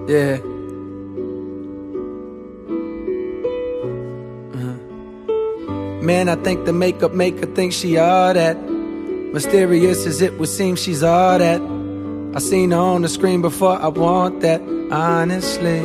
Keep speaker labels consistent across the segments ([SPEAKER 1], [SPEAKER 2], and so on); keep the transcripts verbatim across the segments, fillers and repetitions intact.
[SPEAKER 1] Yeah. Uh-huh. Man, I think the makeup make her think she all that. Mysterious as it would seem, she's all that. I seen her on the screen before, I want that, honestly.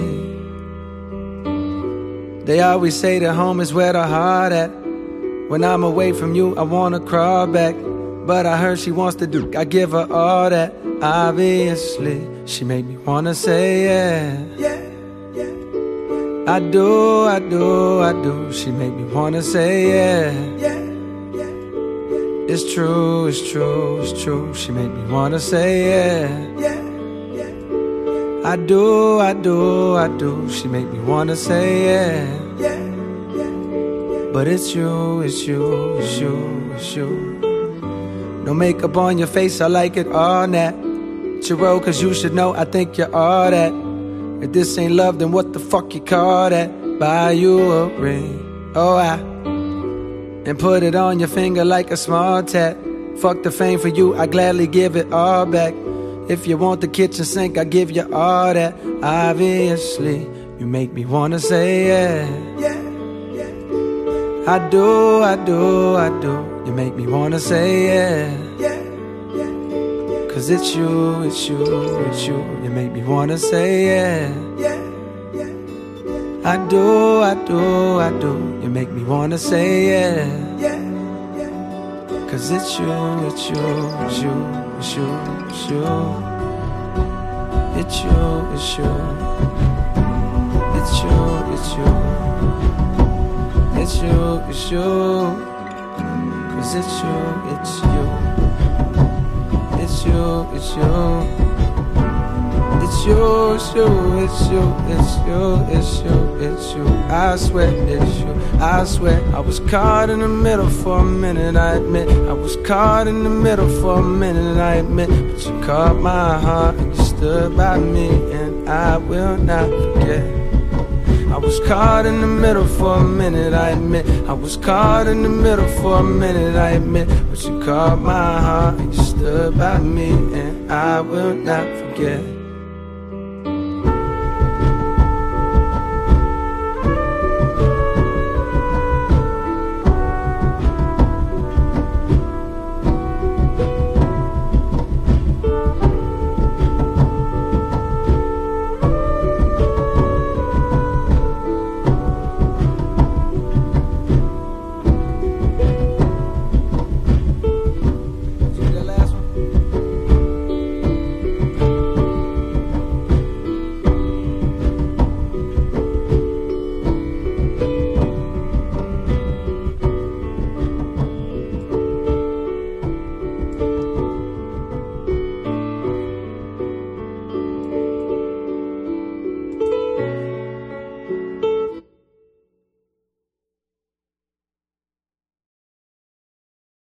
[SPEAKER 1] They always say that home is where the heart at. When I'm away from you, I wanna crawl back. But I heard she wants to do, I give her all that. Obviously, she made me wanna say yeah. Yeah, yeah. I do, I do, I do. She made me wanna say yeah. Yeah, yeah. It's true, it's true, it's true. She made me wanna say yeah. Yeah, yeah. I do, I do, I do. She made me wanna say yeah. Yeah, yeah. But it's you, it's you, it's you, it's you. No makeup on your face, I like it all natural. Cause you should know I think you're all that. If this ain't love, then what the fuck you call that? Buy you a ring, oh I, and put it on your finger like a small tat. Fuck the fame for you, I gladly give it all back. If you want the kitchen sink, I give you all that. Obviously, you make me wanna say yeah. Yeah, yeah. I do, I do, I do. You make me wanna say yeah. Yeah, yeah. Cause it's you, it's you, it's you. You make me wanna say yeah. Yeah, yeah. I do, I do, I do. You make me wanna say yeah. Yeah, yeah. Cause it's you, it's you, it's you, it's you, it's you. It's you, it's you. It's you, it's you. It's you, it's you. Cause it's you, it's you. It's you, it's you. It's you, it's you, it's you, it's you, it's you, it's you. I swear it's you, I swear. I was caught in the middle for a minute, I admit. I was caught in the middle for a minute, I admit. But you caught my heart and you stood by me, and I will not forget. I was caught in the middle for a minute, I admit. I was caught in the middle for a minute, I admit. But you caught my heart and you stood by me, and I will not forget.